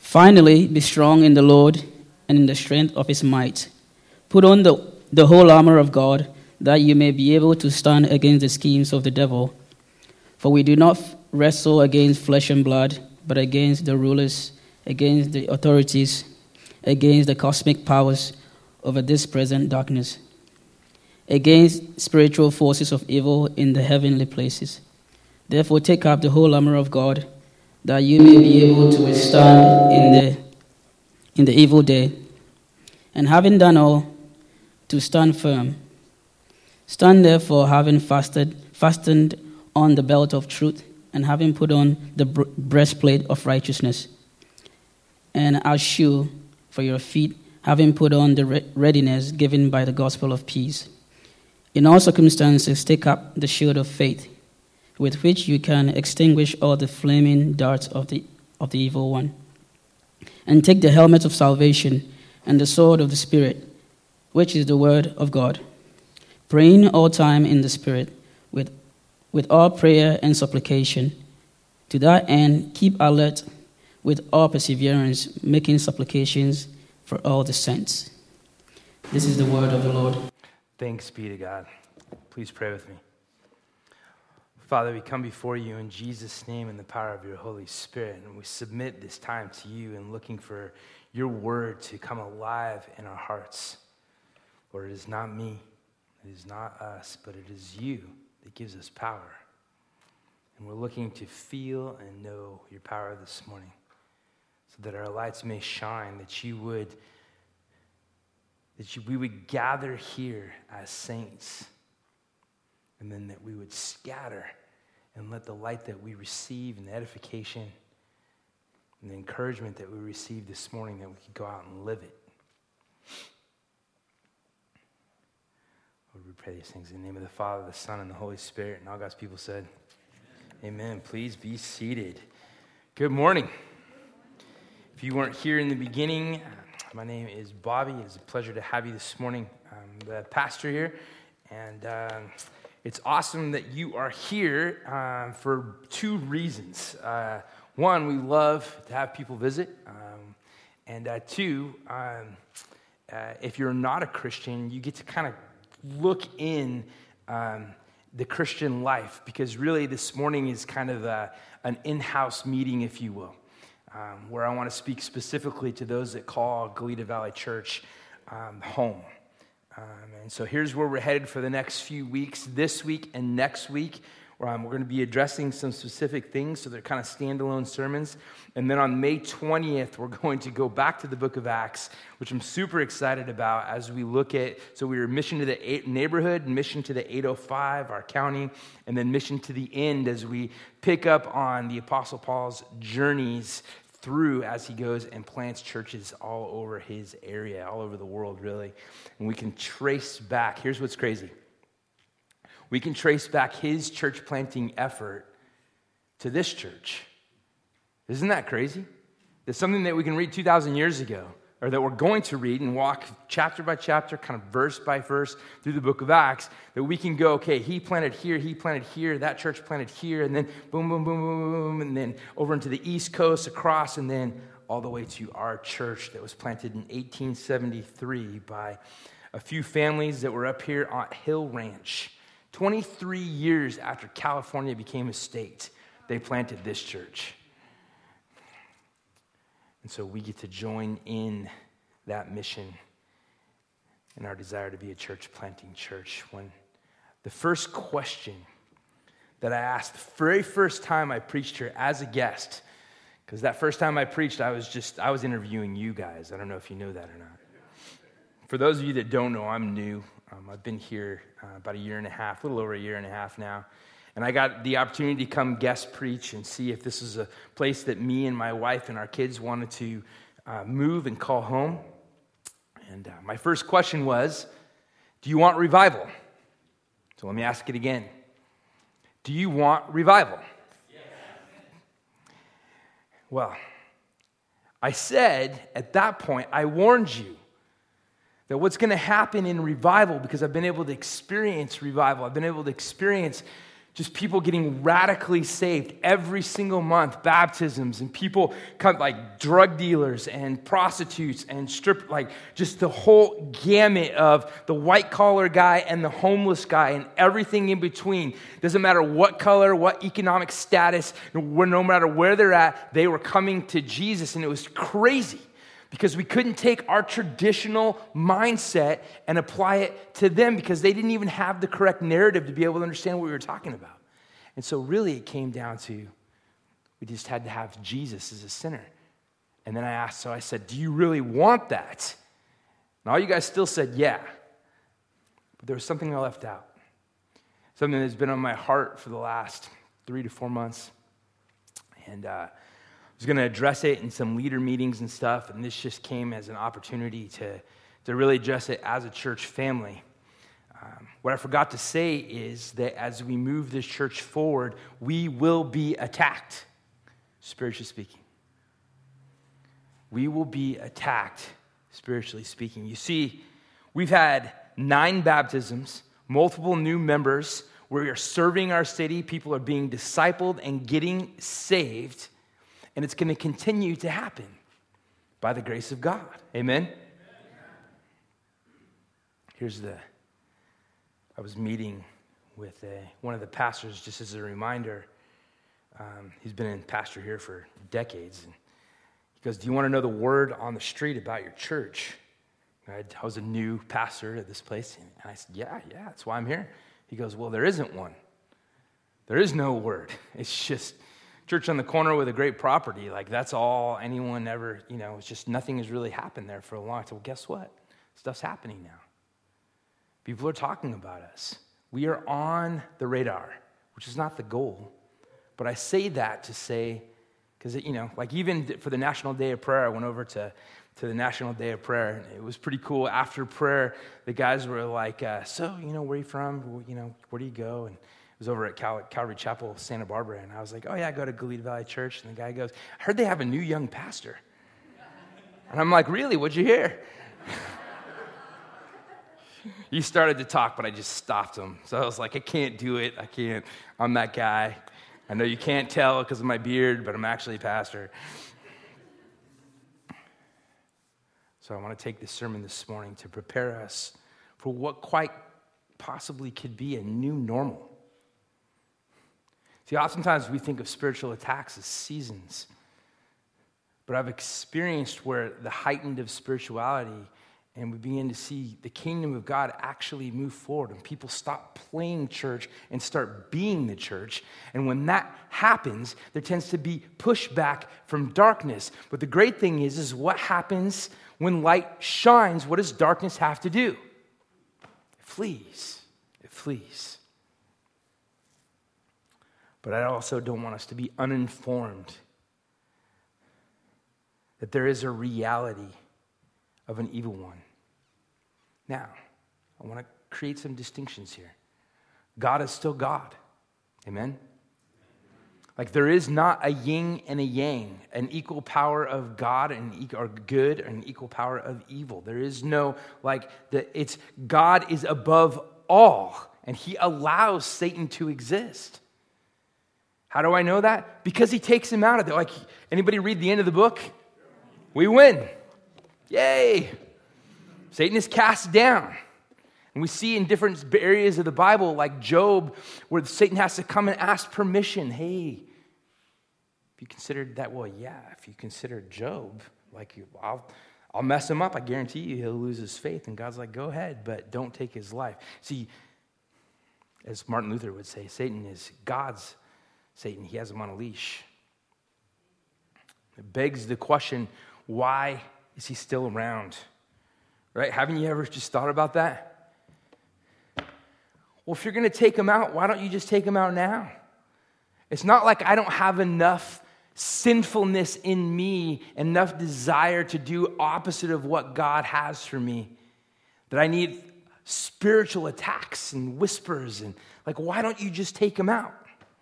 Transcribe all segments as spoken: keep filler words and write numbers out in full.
Finally, be strong in the Lord and in the strength of his might. Put on the, the whole armor of God, that you may be able to stand against the schemes of the devil. For we do not wrestle against flesh and blood, but against the rulers, against the authorities, against the cosmic powers over this present darkness, against spiritual forces of evil in the heavenly places. Therefore take up the whole armor of God, that you may be able to withstand in the in the evil day, and having done all, to stand firm. Stand therefore, having fasted, fastened on the belt of truth, and having put on the breastplate of righteousness, and as shoe for your feet, having put on the readiness given by the gospel of peace. In all circumstances, take up the shield of faith, with which you can extinguish all the flaming darts of the of the evil one. And take the helmet of salvation and the sword of the Spirit, which is the word of God, praying all time in the Spirit, with, with all prayer and supplication. To that end, keep alert with all perseverance, making supplications for all the saints. This is the word of the Lord. Thanks be to God. Please pray with me. Father, we come before you in Jesus' name and the power of your Holy Spirit, and we submit this time to you and looking for your word to come alive in our hearts. Lord, it is not me, it is not us, but it is you that gives us power. And we're looking to feel and know your power this morning so that our lights may shine, that you would, that you, we would gather here as saints, and then that we would scatter and let the light that we receive and the edification and the encouragement that we received this morning, that we could go out and live it. Lord, we pray these things in the name of the Father, the Son, and the Holy Spirit. And all God's people said, Amen. Amen. Please be seated. Good morning. If you weren't here in the beginning, my name is Bobby. It's a pleasure to have you this morning. I'm the pastor here, and um, it's awesome that you are here um, for two reasons. Uh, one, we love to have people visit. Um, and uh, two, um, uh, if you're not a Christian, you get to kind of look in um, the Christian life, because really this morning is kind of a, an in-house meeting, if you will, um, where I want to speak specifically to those that call Goleta Valley Church um, home. Um, and so here's where we're headed for the next few weeks. This week and next week, um, we're going to be addressing some specific things, so they're kind of standalone sermons. And then on May twentieth, we're going to go back to the book of Acts, which I'm super excited about as we look at, so we were mission to the neighborhood, mission to the eight oh five, our county, and then mission to the end as we pick up on the Apostle Paul's journeys through as he goes and plants churches all over his area, all over the world, really. And we can trace back. Here's what's crazy. We can trace back his church planting effort to this church. Isn't that crazy? It's something that we can read two thousand years ago, or that we're going to read and walk chapter by chapter, kind of verse by verse through the book of Acts, that we can go, okay, he planted here, he planted here, that church planted here, and then boom, boom, boom, boom, boom, and then over into the East Coast, across, and then all the way to our church that was planted in eighteen seventy-three by a few families that were up here on Hill Ranch. twenty-three years after California became a state, they planted this church. And so we get to join in that mission and our desire to be a church planting church. When the first question that I asked the very first time I preached here as a guest, because that first time I preached, I was just, I was interviewing you guys. I don't know if you know that or not. For those of you that don't know, I'm new. Um, I've been here uh, about a year and a half, a little over a year and a half now. And I got the opportunity to come guest preach and see if this is a place that me and my wife and our kids wanted to uh, move and call home. And uh, my first question was, do you want revival? So let me ask it again. Do you want revival? Yes. Well, I said at that point, I warned you that what's going to happen in revival, because I've been able to experience revival, I've been able to experience Just people getting radically saved every single month, baptisms, and people come like drug dealers and prostitutes and strip, like just the whole gamut of the white collar guy and the homeless guy and everything in between. Doesn't matter what color, what economic status, no matter where they're at, they were coming to Jesus, and it was crazy. Because we couldn't take our traditional mindset and apply it to them because they didn't even have the correct narrative to be able to understand what we were talking about. And so really it came down to, we just had to have Jesus as a sinner. And then I asked, so I said, do you really want that? And all you guys still said, yeah. But there was something I left out. Something that's been on my heart for the last three to four months. And, uh, I was going to address it in some leader meetings and stuff, and this just came as an opportunity to, to really address it as a church family. Um, what I forgot to say is that as we move this church forward, we will be attacked, spiritually speaking. We will be attacked, spiritually speaking. You see, we've had nine baptisms, multiple new members, where we are serving our city, people are being discipled and getting saved. And it's going to continue to happen by the grace of God. Amen? Amen? Here's the, I was meeting with a, one of the pastors, just as a reminder. Um, he's been in pastor here for decades. And he goes, do you want to know the word on the street about your church? I was a new pastor at this place. And I said, yeah, yeah, that's why I'm here. He goes, well, there isn't one. There is no word. It's just church on the corner with a great property. Like, that's all anyone ever, you know, it's just nothing has really happened there for a long time. Well, guess what? Stuff's happening now. People are talking about us. We are on the radar, which is not the goal. But I say that to say, because, you know, like even for the National Day of Prayer, I went over to, to the National Day of Prayer. And it was pretty cool. After prayer, the guys were like, uh, so, you know, where are you from? You know, where do you go? And it was over at Cal- Calvary Chapel, Santa Barbara, and I was like, oh, yeah, I go to Goleta Valley Church. And the guy goes, I heard they have a new young pastor. And I'm like, really? What'd you hear? He started to talk, but I just stopped him. So I was like, I can't do it. I can't. I'm that guy. I know you can't tell because of my beard, but I'm actually a pastor. So I want to take this sermon this morning to prepare us for what quite possibly could be a new normal. See, oftentimes we think of spiritual attacks as seasons, but I've experienced where the heightened of spirituality, and we begin to see the kingdom of God actually move forward, and people stop playing church and start being the church. And when that happens, there tends to be pushback from darkness. But the great thing is, is what happens when light shines? What does darkness have to do? It flees. It flees. But I also don't want us to be uninformed that there is a reality of an evil one. Now, I want to create some distinctions here. God is still God. Amen? Like, there is not a yin and a yang, an equal power of God and or good and an equal power of evil. There is no, like, the, it's God is above all, and he allows Satan to exist. How do I know that? Because he takes him out of there. Like, anybody read the end of the book? We win. Yay. Satan is cast down. And we see in different areas of the Bible, like Job, where Satan has to come and ask permission. Hey, if you considered that, well, yeah, if you consider Job, like, I'll, I'll mess him up. I guarantee you he'll lose his faith. And God's like, go ahead, but don't take his life. See, as Martin Luther would say, Satan is God's Satan. He has him on a leash. It begs the question, why is he still around? Right? Haven't you ever just thought about that? Well, if you're going to take him out, why don't you just take him out now? It's not like I don't have enough sinfulness in me, enough desire to do opposite of what God has for me, that I need spiritual attacks and whispers. And like, why don't you just take him out?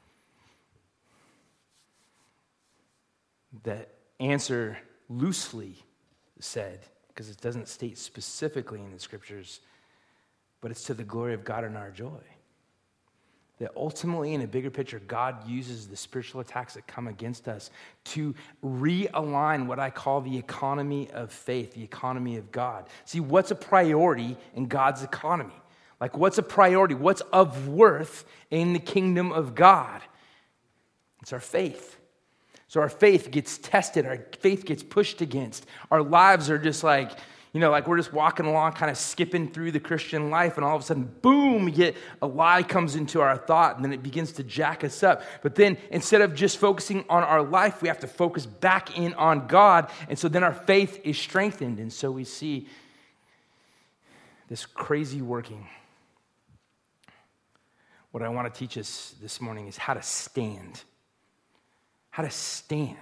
The answer loosely said, because it doesn't state specifically in the scriptures, but it's to the glory of God and our joy. That ultimately, in a bigger picture, God uses the spiritual attacks that come against us to realign what I call the economy of faith, the economy of God. See, what's a priority in God's economy? Like, what's a priority? What's of worth in the kingdom of God? It's our faith. So our faith gets tested. Our faith gets pushed against. Our lives are just like, you know, like we're just walking along, kind of skipping through the Christian life, and all of a sudden, boom, we get a lie comes into our thought, and then it begins to jack us up. But then, instead of just focusing on our life, we have to focus back in on God, and so then our faith is strengthened, and so we see this crazy working. What I want to teach us this morning is how to stand. How to stand.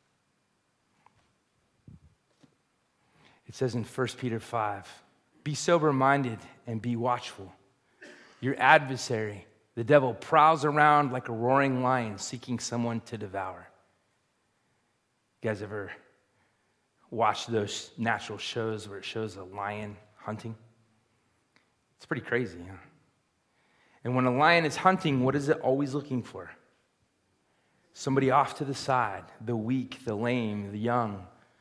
It says in First Peter five, be sober-minded and be watchful. Your adversary, the devil, prowls around like a roaring lion seeking someone to devour. You guys ever watch those natural shows where it shows a lion hunting? It's pretty crazy, huh? And when a lion is hunting, what is it always looking for? Somebody off to the side, the weak, the lame, the young.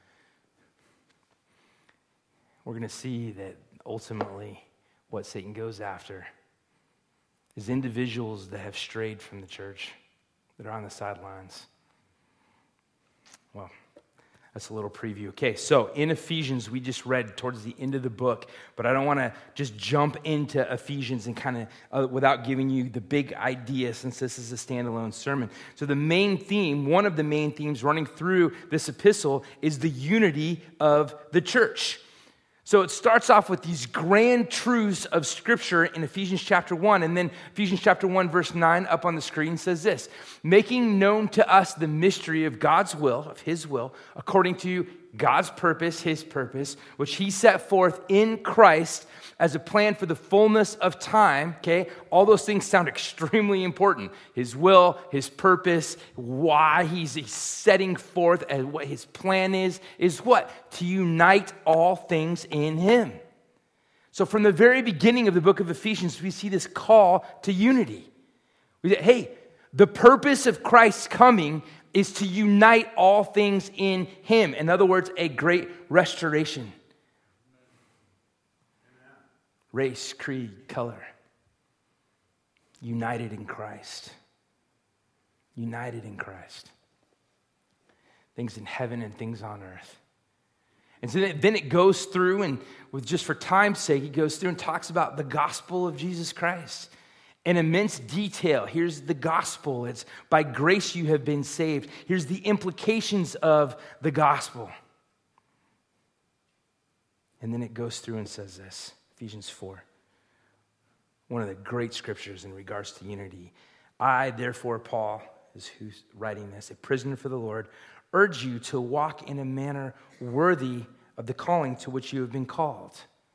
We're going to see that ultimately what Satan goes after is individuals that have strayed from the church, that are on the sidelines. Well, that's a little preview. Okay, so in Ephesians, we just read towards the end of the book, but I don't want to just jump into Ephesians and kind of, uh, without giving you the big idea, since this is a standalone sermon. So the main theme, one of the main themes running through this epistle is the unity of the church. So it starts off with these grand truths of Scripture in Ephesians chapter one, and then Ephesians chapter one, verse nine up on the screen says this, making known to us the mystery of God's will, of His will, according to God's purpose, His purpose, which He set forth in Christ as a plan for the fullness of time, okay? All those things sound extremely important. His will, His purpose, why He's, he's setting forth, and what His plan is, is what? To unite all things in Him. So from the very beginning of the book of Ephesians, we see this call to unity. We say, hey, the purpose of Christ's coming is to unite all things in Him. In other words, a great restoration. Race, creed, color. United in Christ. United in Christ. Things in heaven and things on earth. And so then it goes through, and with just for time's sake, it goes through and talks about the gospel of Jesus Christ. In immense detail. Here's the gospel. It's by grace you have been saved. Here's the implications of the gospel. And then it goes through and says this, Ephesians four. One of the great scriptures in regards to unity. I, therefore, Paul, is who's writing this, a prisoner for the Lord, urge you to walk in a manner worthy of the calling to which you have been called.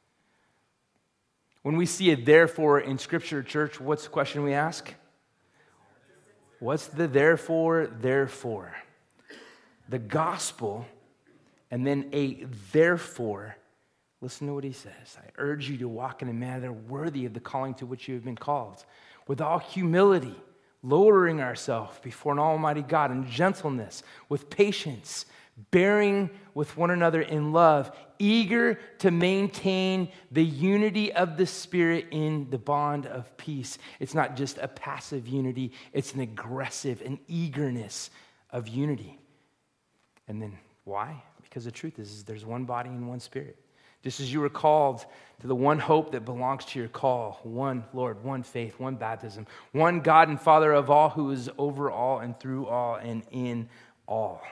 When we see a therefore in Scripture, church, what's the question we ask? What's the therefore, therefore? The gospel, and then a therefore. Listen to what he says. I urge you to walk in a manner worthy of the calling to which you have been called, with all humility, lowering ourselves before an almighty God in gentleness, with patience, bearing with one another in love, eager to maintain the unity of the Spirit in the bond of peace. It's not just a passive unity, it's an aggressive, an eagerness of unity. And then why? Because the truth is, is there's one body and one Spirit. Just as you were called to the one hope that belongs to your call, one Lord, one faith, one baptism, one God and Father of all, who is over all and through all and in all.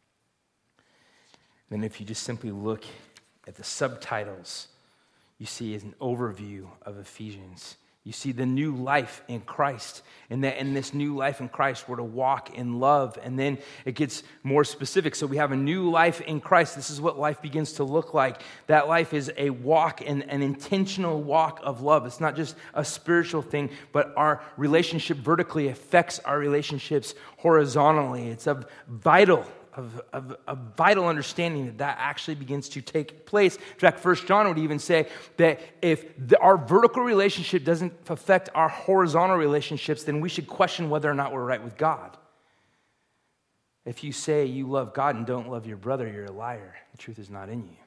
Then if you just simply look at the subtitles, you see as an overview of Ephesians. You see the new life in Christ, and that in this new life in Christ, we're to walk in love. And then it gets more specific. So we have a new life in Christ. This is what life begins to look like. That life is a walk, and an intentional walk of love. It's not just a spiritual thing, but our relationship vertically affects our relationships horizontally. It's of vital of, of a vital understanding that that actually begins to take place. In fact, First John would even say that if the, our vertical relationship doesn't affect our horizontal relationships, then we should question whether or not we're right with God. If you say you love God and don't love your brother, you're a liar. The truth is not in you.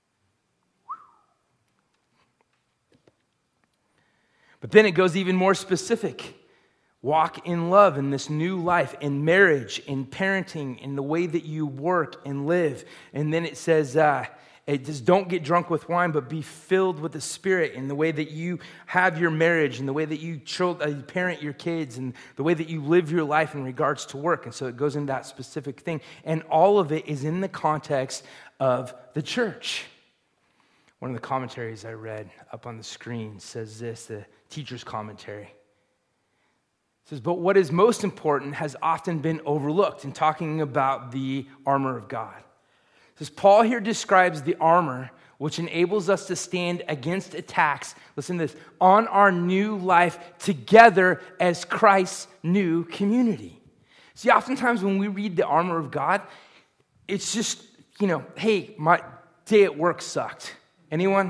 But then it goes even more specific. Walk in love in this new life, in marriage, in parenting, in the way that you work and live. And then it says, uh, it just don't get drunk with wine, but be filled with the Spirit in the way that you have your marriage, and the way that you child, uh, parent your kids, and the way that you live your life in regards to work. And so it goes into that specific thing. And all of it is in the context of the church. One of the commentaries I read up on the screen says this, the teacher's commentary. It says, but what is most important has often been overlooked in talking about the armor of God. It says, Paul here describes the armor which enables us to stand against attacks, listen to this, on our new life together as Christ's new community. See, oftentimes when we read the armor of God, it's just, you know, hey, my day at work sucked. Anyone?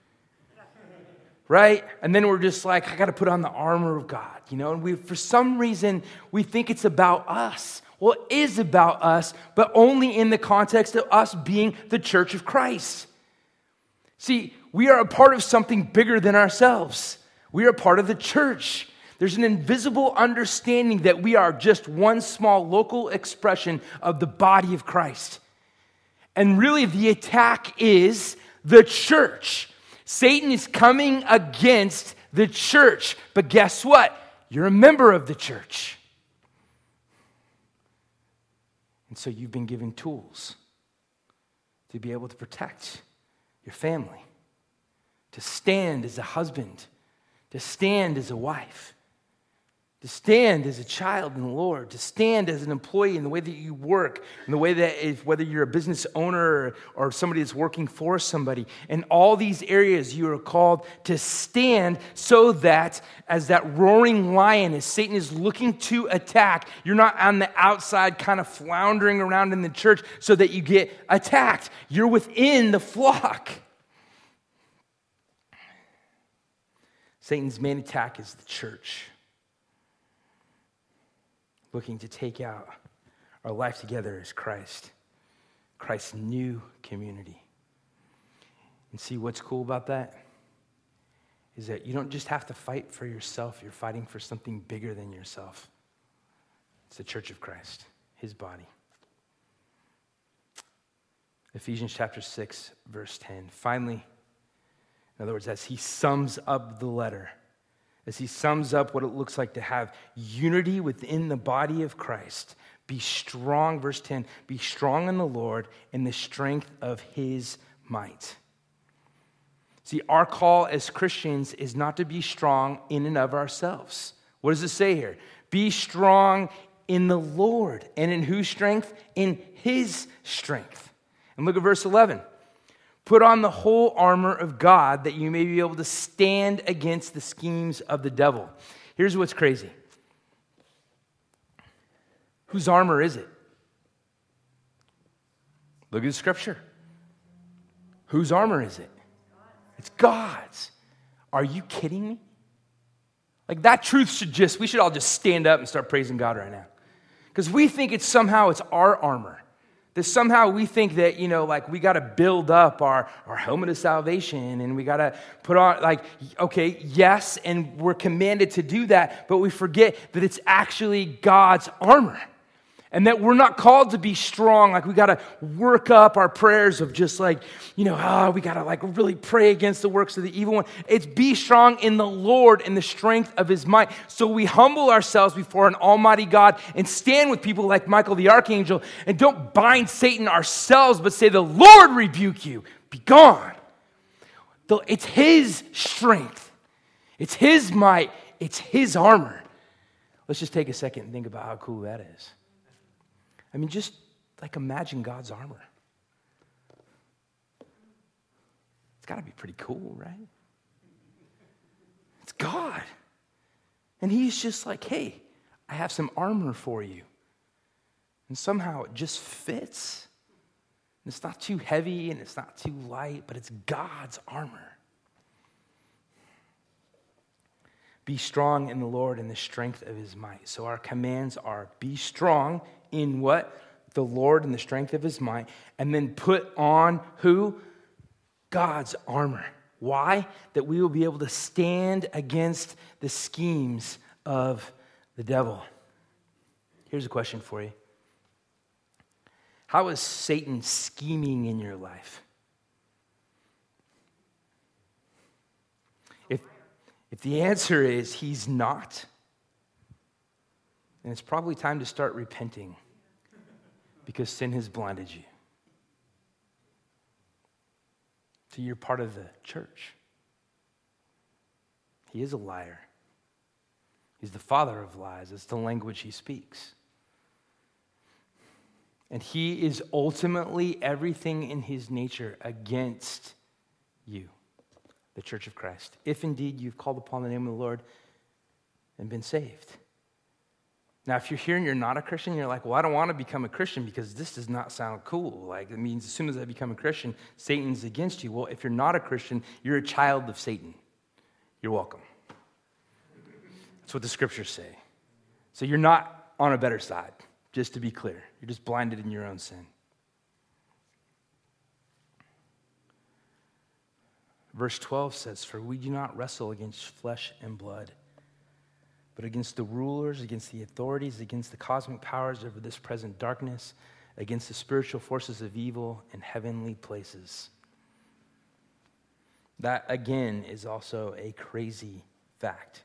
Right? And then we're just like, I got to put on the armor of God, you know? And we, for some reason, we think it's about us. Well, it is about us, but only in the context of us being the church of Christ. See, we are a part of something bigger than ourselves. We are a part of the church. There's an invisible understanding that we are just one small local expression of the body of Christ. And really, the attack is the church. Satan is coming against the church. But guess what? You're a member of the church. And so you've been given tools to be able to protect your family, to stand as a husband, to stand as a wife, to stand as a child in the Lord, to stand as an employee in the way that you work, in the way that if, whether you're a business owner or, or somebody that's working for somebody. In all these areas, you are called to stand so that as that roaring lion, as Satan is looking to attack, you're not on the outside kind of floundering around in the church so that you get attacked. You're within the flock. Satan's main attack is the church, looking to take out our life together as Christ, Christ's new community. And see, what's cool about that is that you don't just have to fight for yourself, you're fighting for something bigger than yourself. It's the church of Christ, his body. Ephesians chapter six, verse ten. Finally, in other words, as he sums up the letter, as he sums up what it looks like to have unity within the body of Christ, be strong, verse ten, be strong in the Lord in the strength of his might. See, our call as Christians is not to be strong in and of ourselves. What does it say here? Be strong in the Lord. And in whose strength? In his strength. And look at verse eleven. Put on the whole armor of God that you may be able to stand against the schemes of the devil. Here's what's crazy. Whose armor is it? Look at the scripture. Whose armor is it? It's God's. Are you kidding me? Like that truth should just, we should all just stand up and start praising God right now. Because we think it's somehow it's our armor. That somehow we think that, you know, like we got to build up our, our helmet of salvation and we got to put on, like, okay, yes, and we're commanded to do that, but we forget that it's actually God's armor. And that we're not called to be strong, like we got to work up our prayers of just like, you know, ah, oh, we got to like really pray against the works of the evil one. It's be strong in the Lord and the strength of his might. So we humble ourselves before an almighty God and stand with people like Michael the archangel and don't bind Satan ourselves, but say, the Lord rebuke you, be gone. It's his strength. It's his might. It's his armor. Let's just take a second and think about how cool that is. I mean, just like imagine God's armor. It's got to be pretty cool, right? It's God. And he's just like, hey, I have some armor for you. And somehow it just fits. And it's not too heavy and it's not too light, but it's God's armor. Be strong in the Lord and the strength of his might. So our commands are be strong in what? The Lord and the strength of his might. And then put on who? God's armor. Why? That we will be able to stand against the schemes of the devil. Here's a question for you. How is Satan scheming in your life? If, if the answer is he's not, then it's probably time to start repenting because sin has blinded you. So you're part of the church. He is a liar. He's the father of lies. It's the language he speaks. And he is ultimately everything in his nature against you, the church of Christ, if indeed you've called upon the name of the Lord and been saved. Now, if you're here and you're not a Christian, you're like, well, I don't want to become a Christian because this does not sound cool. Like, it means as soon as I become a Christian, Satan's against you. Well, if you're not a Christian, you're a child of Satan. You're welcome. That's what the scriptures say. So you're not on a better side. Just to be clear, you're just blinded in your own sin. Verse twelve says, for we do not wrestle against flesh and blood, but against the rulers, against the authorities, against the cosmic powers over this present darkness, against the spiritual forces of evil in heavenly places. That, again, is also a crazy fact.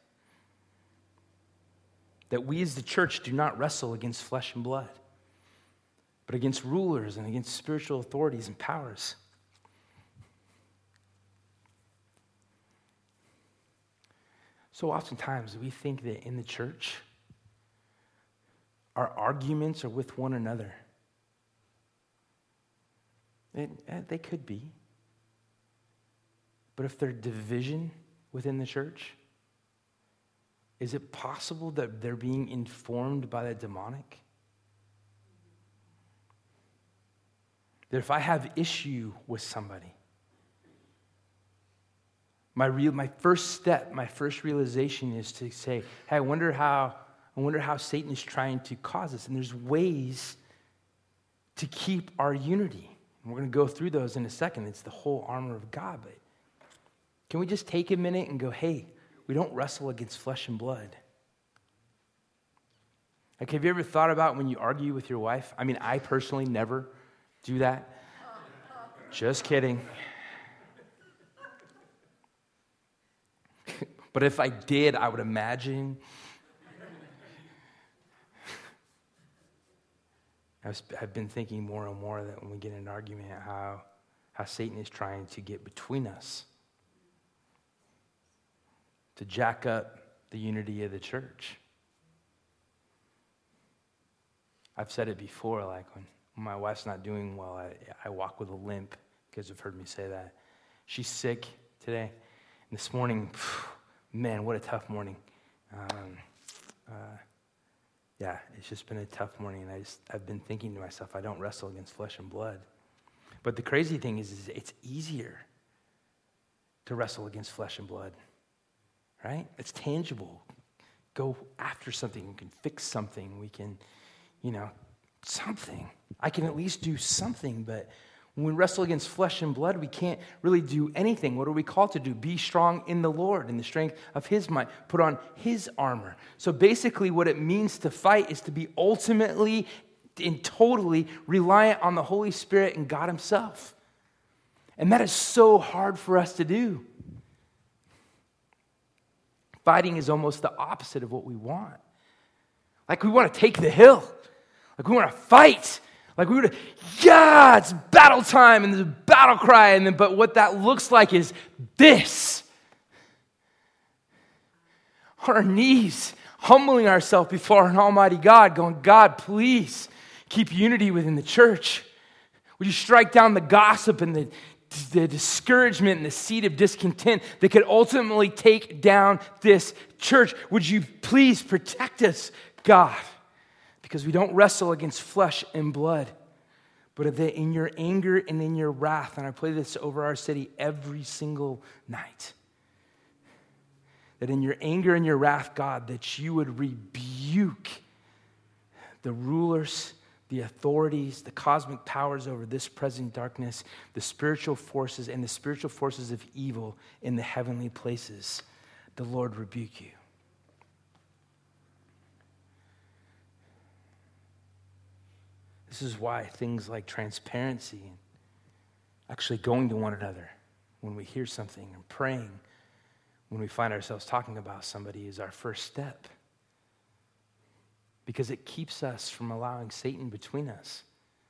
That we as the church do not wrestle against flesh and blood, but against rulers and against spiritual authorities and powers. So oftentimes we think that in the church, our arguments are with one another. It, they could be. But if there's division within the church, is it possible that they're being informed by the demonic? That if I have issue with somebody, my real, my first step, my first realization is to say, hey, I wonder how, I wonder how Satan is trying to cause this. And there's ways to keep our unity. And we're going to go through those in a second. It's the whole armor of God. But can we just take a minute and go, hey, we don't wrestle against flesh and blood. Like, have you ever thought about when you argue with your wife? I mean, I personally never do that. Just kidding. But if I did, I would imagine. I've been thinking more and more that when we get in an argument, how, how Satan is trying to get between us, to jack up the unity of the church. I've said it before, like when my wife's not doing well, I, I walk with a limp. You guys have heard me say that. She's sick today. And this morning, man, what a tough morning. Um, uh, yeah, it's just been a tough morning. And I just, I've been thinking to myself, I don't wrestle against flesh and blood. But the crazy thing is, is it's easier to wrestle against flesh and blood. Right? It's tangible. Go after something. We can fix something. We can, you know, something. I can at least do something, but when we wrestle against flesh and blood, we can't really do anything. What are we called to do? Be strong in the Lord, in the strength of his might. Put on his armor. So basically what it means to fight is to be ultimately and totally reliant on the Holy Spirit and God himself. And that is so hard for us to do. Fighting is almost the opposite of what we want. Like we want to take the hill. Like we want to fight. Like we want to, yeah, it's battle time and there's a battle cry. And then, but what that looks like is this. On our knees, humbling ourselves before an almighty God, going, God, please keep unity within the church. Would you strike down the gossip and the the discouragement and the seed of discontent that could ultimately take down this church? Would you please protect us, God? Because we don't wrestle against flesh and blood, but that in your anger and in your wrath, and I pray this over our city every single night, that in your anger and your wrath, God, that you would rebuke the rulers, the authorities, the cosmic powers over this present darkness, the spiritual forces and the spiritual forces of evil in the heavenly places. The Lord rebuke you. This is why things like transparency and actually going to one another when we hear something and praying when we find ourselves talking about somebody is our first step. Because it keeps us from allowing Satan between us.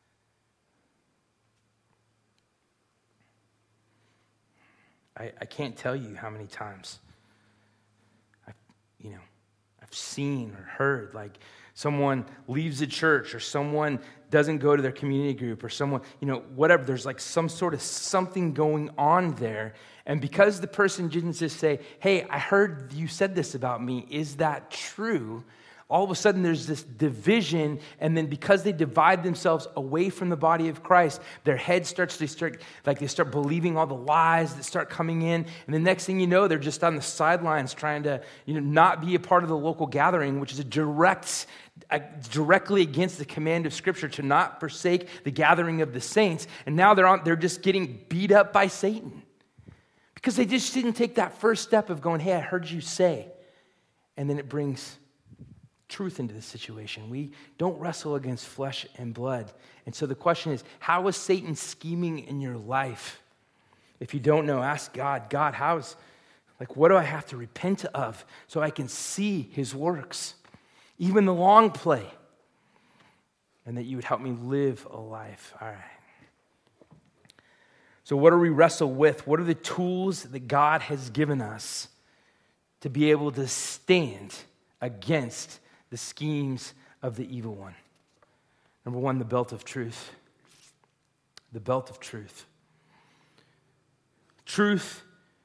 I, I can't tell you how many times I've, you know, I've seen or heard like someone leaves a church or someone doesn't go to their community group or someone, you know, whatever. There's like some sort of something going on there. And because the person didn't just say, hey, I heard you said this about me. Is that true? All of a sudden there's this division, and then because they divide themselves away from the body of Christ, their head starts to start, like they start believing all the lies that start coming in, and the next thing you know, they're just on the sidelines trying to, you know, not be a part of the local gathering, which is a direct, uh, directly against the command of Scripture to not forsake the gathering of the saints, and now they're on, they're just getting beat up by Satan because they just didn't take that first step of going, hey, I heard you say, and then it brings truth into the situation. We don't wrestle against flesh and blood. And so the question is, how is Satan scheming in your life? If you don't know, ask God, God, how is, like, what do I have to repent of so I can see his works? Even the long play. And that you would help me live a life. All right. So what do we wrestle with? What are the tools that God has given us to be able to stand against the schemes of the evil one? Number one, the belt of truth. The belt of truth. Truth,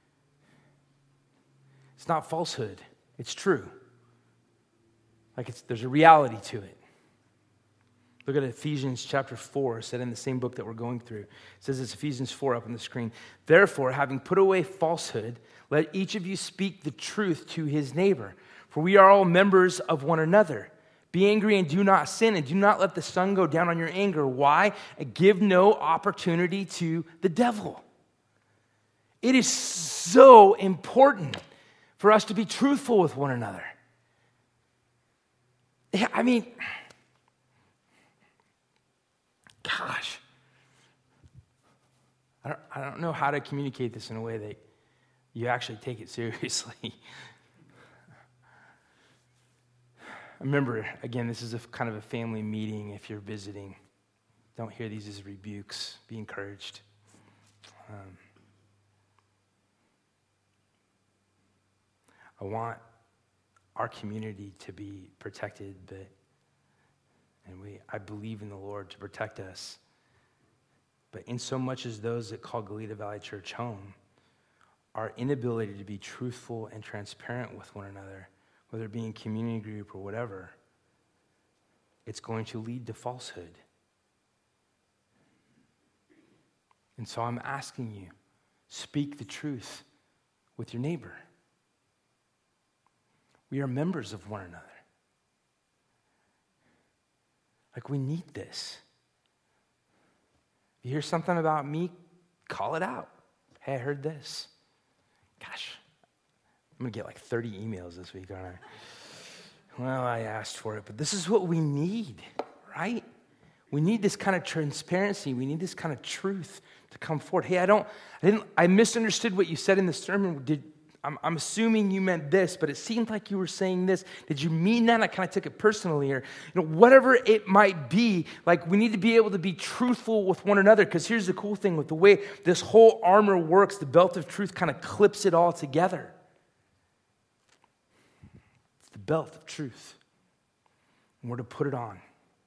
it's not falsehood. It's true. Like it's, there's a reality to it. Look at Ephesians chapter four, said in the same book that we're going through. It says it's Ephesians four up on the screen. Therefore, having put away falsehood, let each of you speak the truth to his neighbor. For we are all members of one another. Be angry and do not sin, and do not let the sun go down on your anger. Why? Give no opportunity to the devil. It is so important for us to be truthful with one another. I mean, gosh, I don't, I don't know how to communicate this in a way that you actually take it seriously. Remember, again, this is a kind of a family meeting if you're visiting. Don't hear these as rebukes. Be encouraged. Um, I want our community to be protected, but and we I believe in the Lord to protect us. But in so much as those that call Goleta Valley Church home, our inability to be truthful and transparent with one another, whether it be in community group or whatever, it's going to lead to falsehood. And so I'm asking you, speak the truth with your neighbor. We are members of one another. Like, we need this. You hear something about me, call it out. Hey, I heard this. Gosh, I'm going to get like thirty emails this week, aren't I? Well, I asked for it, but this is what we need, right? We need this kind of transparency. We need this kind of truth to come forward. Hey, I don't, I didn't, I misunderstood what you said in the sermon. Did, I'm, I'm assuming you meant this, but it seemed like you were saying this. Did you mean that? I kind of took it personally, or you know, whatever it might be. Like, we need to be able to be truthful with one another. Because here's the cool thing with the way this whole armor works: the belt of truth kind of clips it all together. It's the belt of truth, and we're to put it on.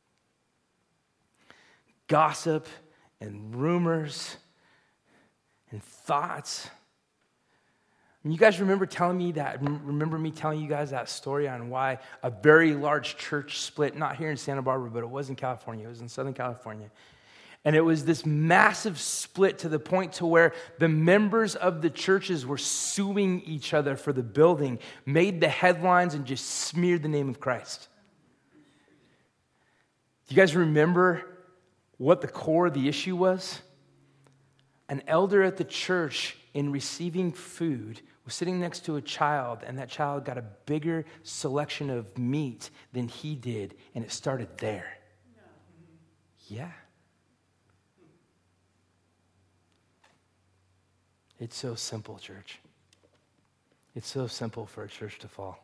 Gossip and rumors and thoughts. And you guys remember telling me that, remember me telling you guys that story on why a very large church split, not here in Santa Barbara, but it was in California, it was in Southern California. And it was this massive split to the point to where the members of the churches were suing each other for the building, made the headlines, and just smeared the name of Christ. Do you guys remember what the core of the issue was? An elder at the church, in receiving food, was sitting next to a child, and that child got a bigger selection of meat than he did, and it started there. Yeah. It's so simple, church. It's so simple for a church to fall.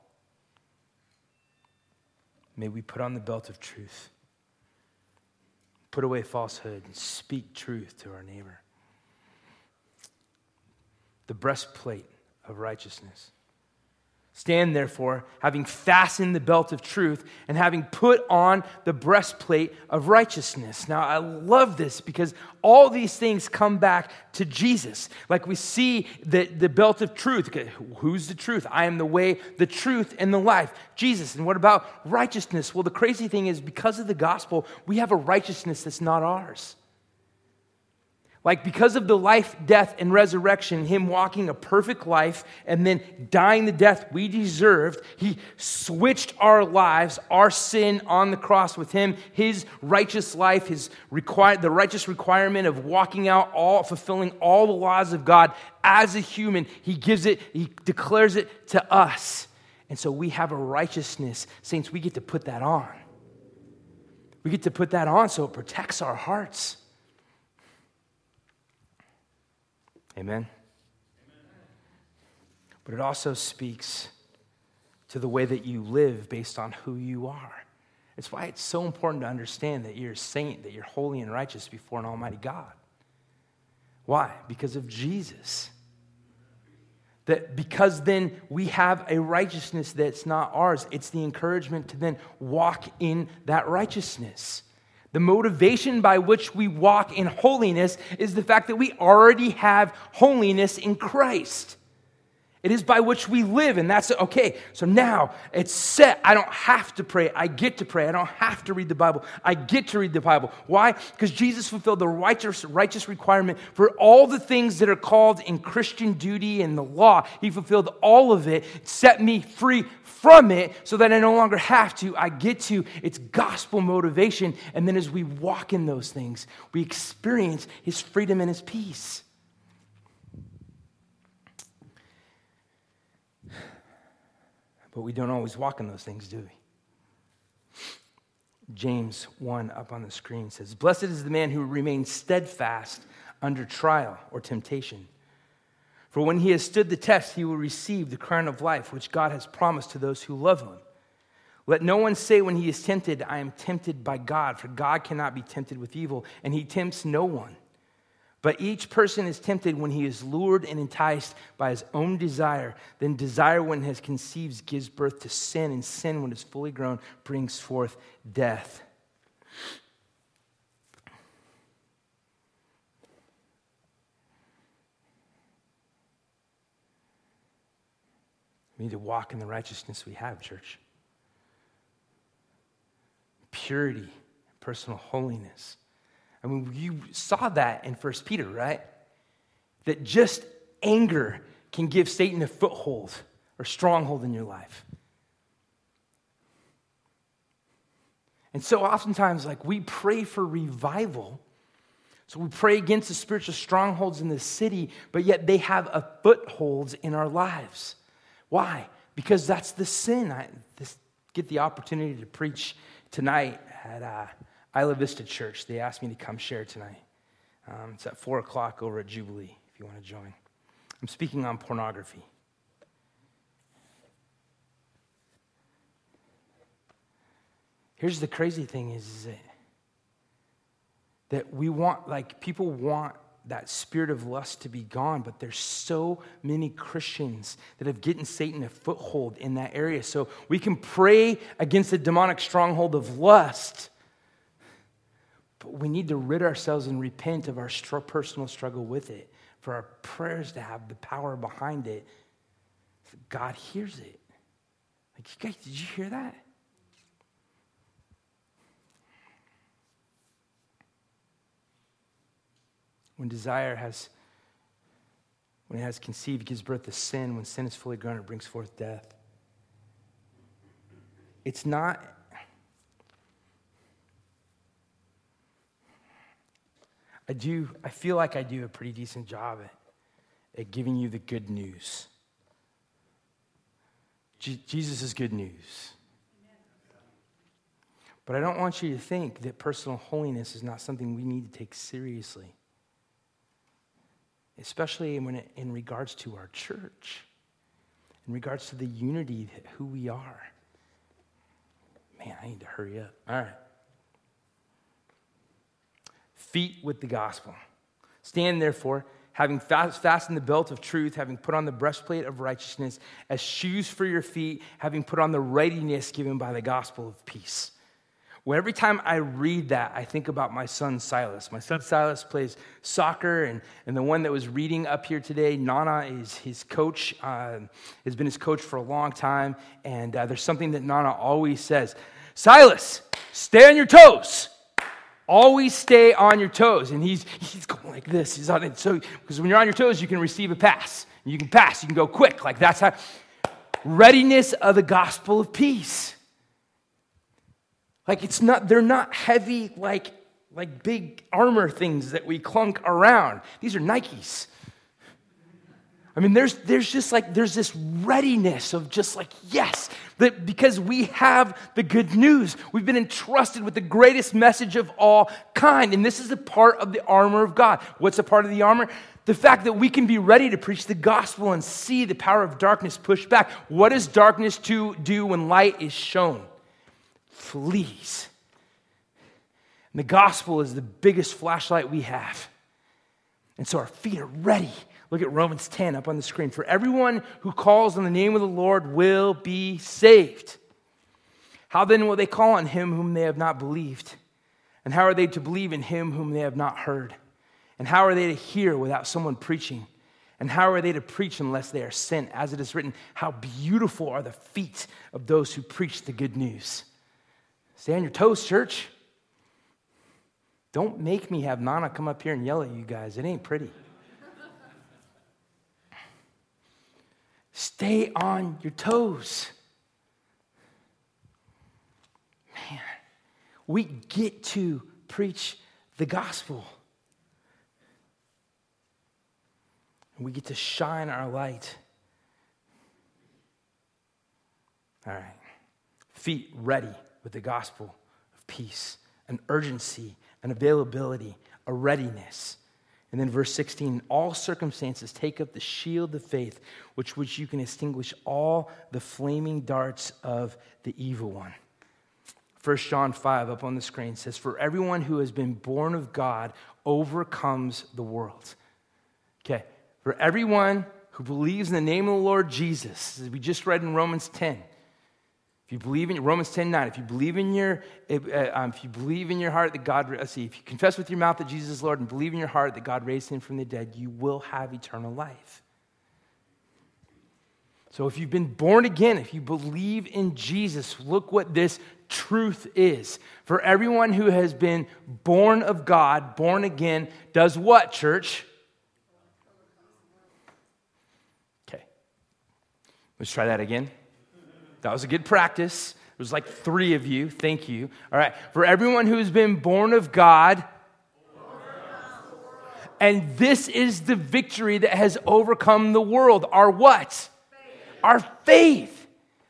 May we put on the belt of truth, put away falsehood, and speak truth to our neighbor. The breastplate of righteousness. Stand therefore, having fastened the belt of truth and having put on the breastplate of righteousness. Now, I love this because all these things come back to Jesus. Like we see the, the belt of truth. Who's the truth? I am the way, the truth, and the life. Jesus. And what about righteousness? Well, the crazy thing is because of the gospel, we have a righteousness that's not ours. Like because of the life, death, and resurrection, him walking a perfect life and then dying the death we deserved, he switched our lives, our sin on the cross with him, his righteous life, his require, the righteous requirement of walking out all, fulfilling all the laws of God as a human. He gives it, he declares it to us. And so we have a righteousness. Saints, we get to put that on. We get to put that on so it protects our hearts. Amen? Amen? But it also speaks to the way that you live based on who you are. It's why it's so important to understand that you're a saint, that you're holy and righteous before an almighty God. Why? Because of Jesus. That because then we have a righteousness that's not ours, it's the encouragement to then walk in that righteousness. The motivation by which we walk in holiness is the fact that we already have holiness in Christ. It is by which we live, and that's okay. So now it's set. I don't have to pray. I get to pray. I don't have to read the Bible. I get to read the Bible. Why? Because Jesus fulfilled the righteous, righteous requirement for all the things that are called in Christian duty and the law. He fulfilled all of it, set me free from it so that I no longer have to. I get to. It's gospel motivation. And then as we walk in those things, we experience his freedom and his peace. But we don't always walk in those things, do we? James one up on the screen says, "Blessed is the man who remains steadfast under trial or temptation. For when he has stood the test, he will receive the crown of life, which God has promised to those who love him. Let no one say when he is tempted, I am tempted by God, for God cannot be tempted with evil, and he tempts no one. But each person is tempted when he is lured and enticed by his own desire. Then desire, when it has conceived, gives birth to sin, and sin, when it is fully grown, brings forth death." We need to walk in the righteousness we have, church. Purity, personal holiness. I mean, you saw that in First Peter, right? That just anger can give Satan a foothold or stronghold in your life. And so oftentimes, like, we pray for revival. So we pray against the spiritual strongholds in the city, but yet they have a foothold in our lives. Why? Because that's the sin. I this, get the opportunity to preach tonight at uh, Isla Vista Church. They asked me to come share tonight. Um, it's at four o'clock over at Jubilee, if you want to join. I'm speaking on pornography. Here's the crazy thing is, is that, that we want, like, people want that spirit of lust to be gone, but there's so many Christians that have given Satan a foothold in that area. So we can pray against the demonic stronghold of lust, but we need to rid ourselves and repent of our personal struggle with it, for our prayers to have the power behind it God hears it. Like, you guys, did you hear that? When desire has, when it has conceived, it gives birth to sin. When sin is fully grown, it brings forth death. It's not, I do, I feel like I do a pretty decent job at, at giving you the good news. Je- Jesus is good news. But I don't want you to think that personal holiness is not something we need to take seriously. Especially when it, in regards to our church, in regards to the unity that who we are. Man, I need to hurry up. All right. Feet with the gospel. Stand therefore, having fast, fastened the belt of truth, having put on the breastplate of righteousness, as shoes for your feet, having put on the readiness given by the gospel of peace. Well, every time I read that, I think about my son Silas. My son Silas plays soccer, and, and the one that was reading up here today, Nana, is his coach, uh, has been his coach for a long time, and uh, there's something that Nana always says, Silas, stay on your toes. Always stay on your toes. And he's he's going like this. He's on it. So, because when you're on your toes, you can receive a pass. You can pass. You can go quick. Like that's how, readiness of the gospel of peace. Like it's not, they're not heavy, like, like big armor things that we clunk around. These are Nikes. I mean, there's there's just like, there's this readiness of just like, yes, that because we have the good news. We've been entrusted with the greatest message of all kind. And this is a part of the armor of God. What's a part of the armor? The fact that we can be ready to preach the gospel and see the power of darkness pushed back. What does darkness to do when light is shown? Flees. And the gospel is the biggest flashlight we have. And so our feet are ready. Look at Romans ten up on the screen. For everyone who calls on the name of the Lord will be saved. How then will they call on him whom they have not believed? And how are they to believe in him whom they have not heard? And how are they to hear without someone preaching? And how are they to preach unless they are sent? As it is written, how beautiful are the feet of those who preach the good news. Stay on your toes, church. Don't make me have Nana come up here and yell at you guys. It ain't pretty. Stay on your toes. Man, we get to preach the gospel. And we get to shine our light. All right. Feet ready with the gospel of peace, an urgency, an availability, a readiness. And then verse sixteen, in all circumstances, take up the shield of faith, which which you can extinguish all the flaming darts of the evil one. First John five up on the screen says, for everyone who has been born of God overcomes the world. Okay, for everyone who believes in the name of the Lord Jesus, as we just read in Romans ten, if you believe in Romans ten nine, if you believe in your uh, um, if you believe in your heart that God, let's see, if you confess with your mouth that Jesus is Lord and believe in your heart that God raised him from the dead, you will have eternal life. So if you've been born again, if you believe in Jesus, look what this truth is. For everyone who has been born of God, born again, does what, church? Okay. Let's try that again. That was a good practice. There was like three of you. Thank you. All right. For everyone who has been born of God, and this is the victory that has overcome the world. Our what? Faith. Our faith.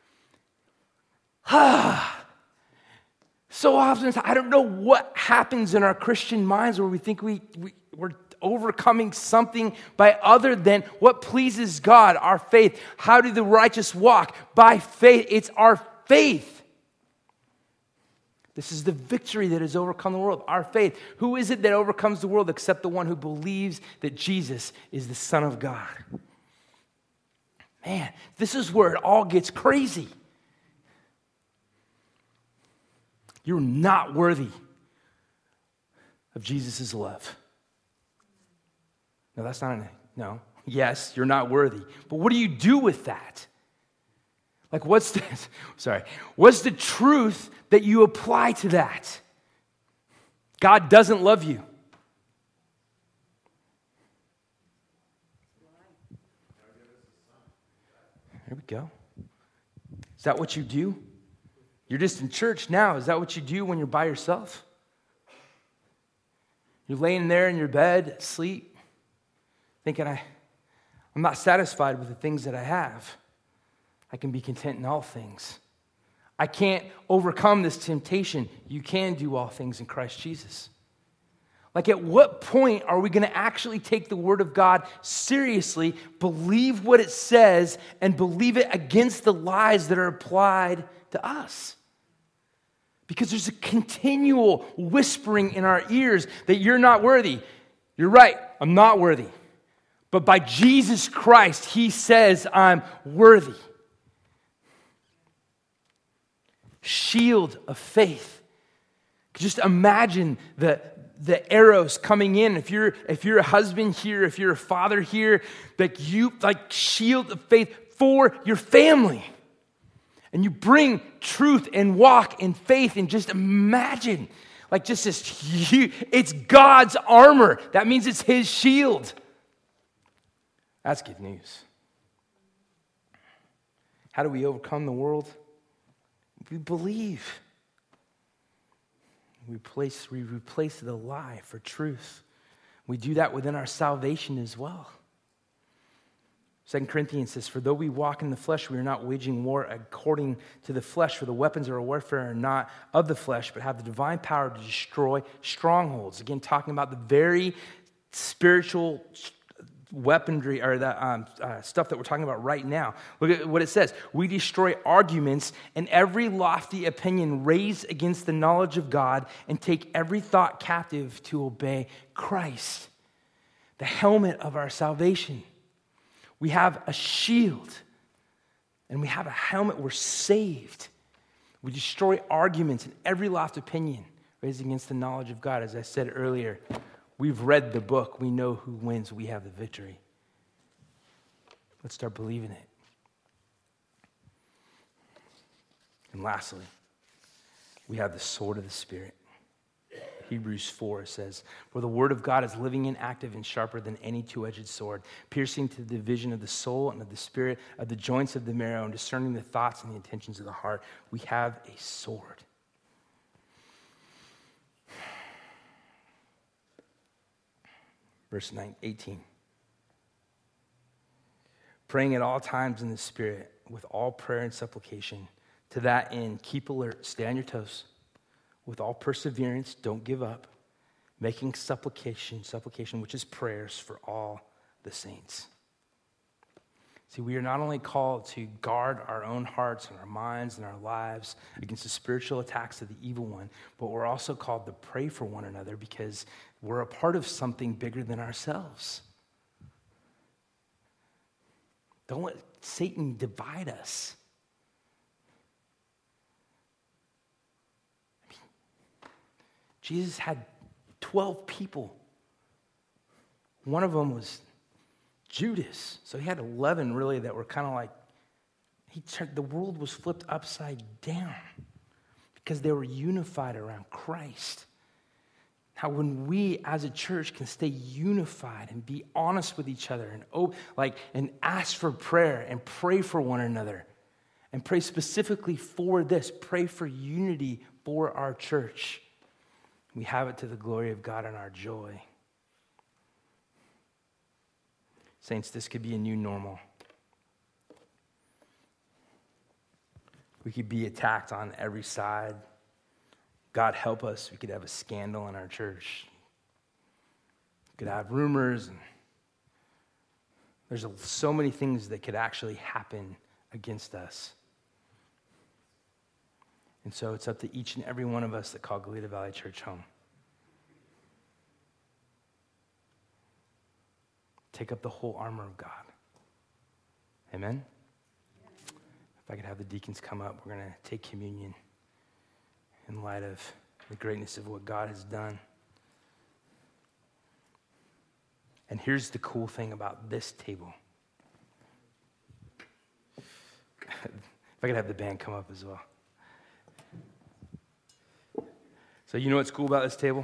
So often, I don't know what happens in our Christian minds where we think we, we, we're overcoming something by other than what pleases God, our faith. How do the righteous walk? By faith. It's our faith. This is the victory that has overcome the world, our faith. Who is it that overcomes the world except the one who believes that Jesus is the Son of God? Man, this is where it all gets crazy. You're not worthy of Jesus' love. No, that's not a no. Yes, you're not worthy. But what do you do with that? Like, what's the, sorry, what's the truth that you apply to that? God doesn't love you. There we go. Is that what you do? You're just in church now. Is that what you do when you're by yourself? You're laying there in your bed, asleep, thinking, I, I'm not satisfied with the things that I have. I can be content in all things. I can't overcome this temptation. You can do all things in Christ Jesus. Like, at what point are we going to actually take the Word of God seriously, believe what it says, and believe it against the lies that are applied to us? Because there's a continual whispering in our ears that you're not worthy. You're right, I'm not worthy. But by Jesus Christ, He says I'm worthy. Shield of faith. Just imagine the, the arrows coming in. If you're, if you're a husband here, if you're a father here, like you, like shield of faith for your family. And you bring truth and walk in faith, and just imagine, like just this huge, it's God's armor. That means it's His shield. That's good news. How do we overcome the world? We believe. We replace, we replace the lie for truth. We do that within our salvation as well. Second Corinthians says, for though we walk in the flesh, we are not waging war according to the flesh, for the weapons of our warfare are not of the flesh, but have the divine power to destroy strongholds. Again, talking about the very spiritual weaponry, or the um, uh, stuff that we're talking about right now. Look at what it says. We destroy arguments and every lofty opinion raised against the knowledge of God, and take every thought captive to obey Christ. The helmet of our salvation. We have a shield, and we have a helmet. We're saved. We destroy arguments and every lofty opinion raised against the knowledge of God. As I said earlier, we've read the book. We know who wins. We have the victory. Let's start believing it. And lastly, we have the sword of the Spirit. Hebrews four says, for the word of God is living and active and sharper than any two-edged sword, piercing to the division of the soul and of the spirit, of the joints of the marrow, and discerning the thoughts and the intentions of the heart. We have a sword. Verse nine, eighteen. Praying at all times in the Spirit with all prayer and supplication. To that end, keep alert, stay on your toes. With all perseverance, don't give up, making supplication, supplication, which is prayers for all the saints. See, we are not only called to guard our own hearts and our minds and our lives against the spiritual attacks of the evil one, but we're also called to pray for one another because we're a part of something bigger than ourselves. Don't let Satan divide us. Jesus had twelve people. One of them was Judas. So he had eleven really that were kind of like, he turned, the world was flipped upside down because they were unified around Christ. How when we as a church can stay unified and be honest with each other and oh, like and ask for prayer and pray for one another and pray specifically for this, pray for unity for our church. We have it to the glory of God and our joy. Saints, this could be a new normal. We could be attacked on every side. God help us, we could have a scandal in our church. We could have rumors. And there's so many things that could actually happen against us. And so it's up to each and every one of us that call Goleta Valley Church home. Take up the whole armor of God. Amen? If I could have the deacons come up, we're going to take communion in light of the greatness of what God has done. And here's the cool thing about this table. If I could have the band come up as well. So you know what's cool about this table?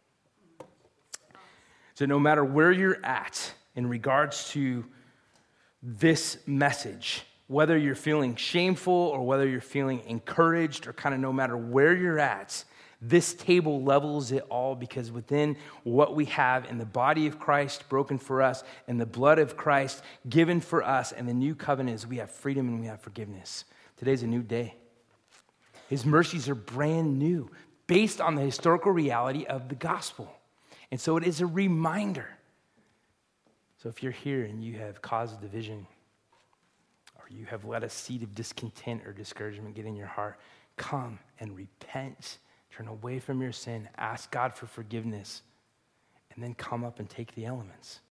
So no matter where you're at in regards to this message, whether you're feeling shameful or whether you're feeling encouraged, or kind of no matter where you're at, this table levels it all, because within what we have in the body of Christ broken for us and the blood of Christ given for us and the new covenant is we have freedom and we have forgiveness. Today's a new day. His mercies are brand new based on the historical reality of the gospel. And so it is a reminder. So if you're here and you have caused division, or you have let a seed of discontent or discouragement get in your heart, come and repent. Turn away from your sin. Ask God for forgiveness. And then come up and take the elements.